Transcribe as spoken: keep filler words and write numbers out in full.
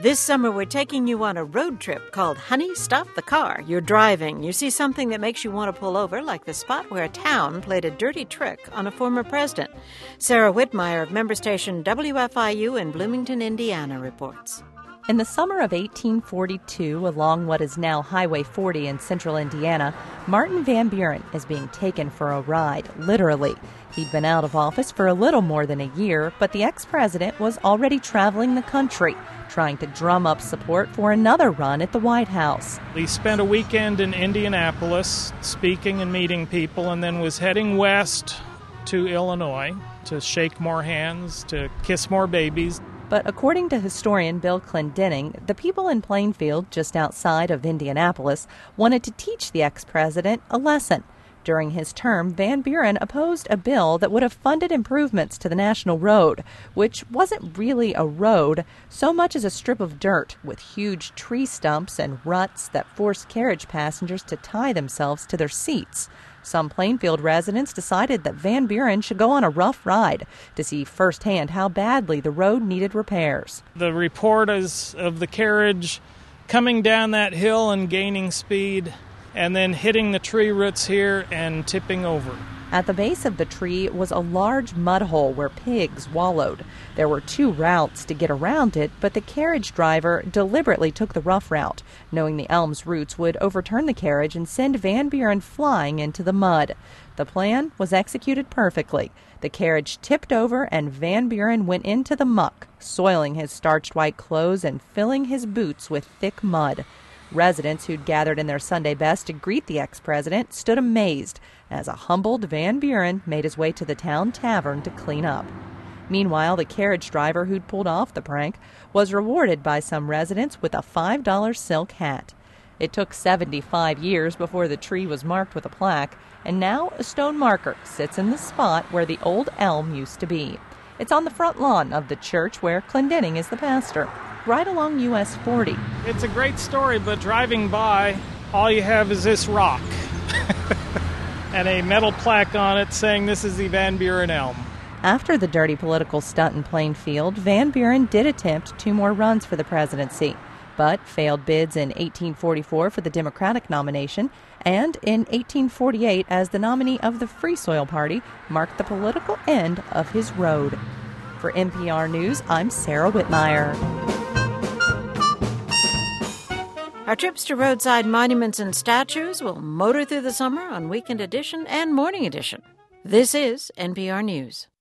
This summer, we're taking you on a road trip called Honey, Stop the Car. You're driving. You see something that makes you want to pull over, like the spot where a town played a dirty trick on a former president. Sarah Whitmire of member station W F I U in Bloomington, Indiana, reports. In the summer of eighteen forty-two, along what is now Highway forty in central Indiana, Martin Van Buren is being taken for a ride, literally. He'd been out of office for a little more than a year, but the ex-president was already traveling the country, trying to drum up support for another run at the White House. He spent a weekend in Indianapolis speaking and meeting people, and then was heading west to Illinois to shake more hands, to kiss more babies. But according to historian Bill Clendenning, the people in Plainfield, just outside of Indianapolis, wanted to teach the ex-president a lesson. During his term, Van Buren opposed a bill that would have funded improvements to the national road, which wasn't really a road so much as a strip of dirt with huge tree stumps and ruts that forced carriage passengers to tie themselves to their seats. Some Plainfield residents decided that Van Buren should go on a rough ride to see firsthand how badly the road needed repairs. The report is of the carriage coming down that hill and gaining speed, and then hitting the tree roots here and tipping over. At the base of the tree was a large mud hole where pigs wallowed. There were two routes to get around it, but the carriage driver deliberately took the rough route, knowing the elm's roots would overturn the carriage and send Van Buren flying into the mud. The plan was executed perfectly. The carriage tipped over and Van Buren went into the muck, soiling his starched white clothes and filling his boots with thick mud. Residents who'd gathered in their Sunday best to greet the ex-president stood amazed as a humbled Van Buren made his way to the town tavern to clean up. Meanwhile, the carriage driver who'd pulled off the prank was rewarded by some residents with a five dollar silk hat. It took seventy-five years before the tree was marked with a plaque, and now a stone marker sits in the spot where the old elm used to be. It's on the front lawn of the church where Clendenning is the pastor, right along U S forty. It's a great story, but driving by, all you have is this rock and a metal plaque on it saying this is the Van Buren elm. After the dirty political stunt in Plainfield, Van Buren did attempt two more runs for the presidency, but failed bids in eighteen forty-four for the Democratic nomination, and in eighteen forty-eight as the nominee of the Free Soil Party marked the political end of his road. For N P R News, I'm Sarah Whitmire. Our trips to roadside monuments and statues will motor through the summer on Weekend Edition and Morning Edition. This is N P R News.